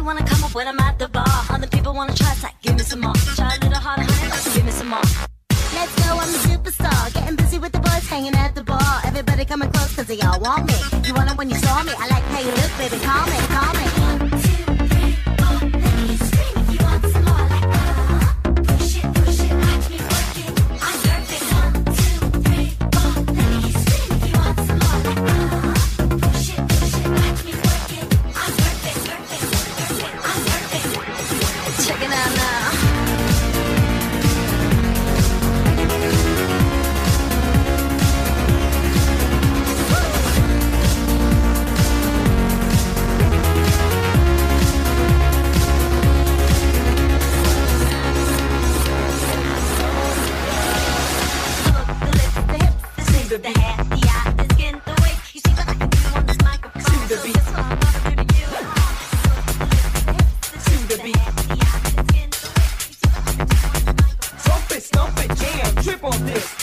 Everybody wanna come up when I'm at the bar. Other people wanna try, it's like, give me some more. Try a little harder, honey, give me some more. Let's go, I'm the superstar. Getting busy with the boys, hanging at the bar. Everybody coming close, cause they all want me. You want it when you saw me. I like how you look, baby, call me, call me. 1, 2, 3, 4, let me scream if you want some more. Like, push it, watch me work it. I'm perfect. 1, 2, 3, 4, let me scream if you want some more. Like, push it, watch me work it. I'm perfect, I'm perfect. Check it out now. The hair, the eye, the skin, the way you see what I can do on this microphone. To the beat, that's what I'm gonna do to you. To the beat, the eye, the skin, the way you see what I can do on this microphone. Stomp it, jam, trip on this.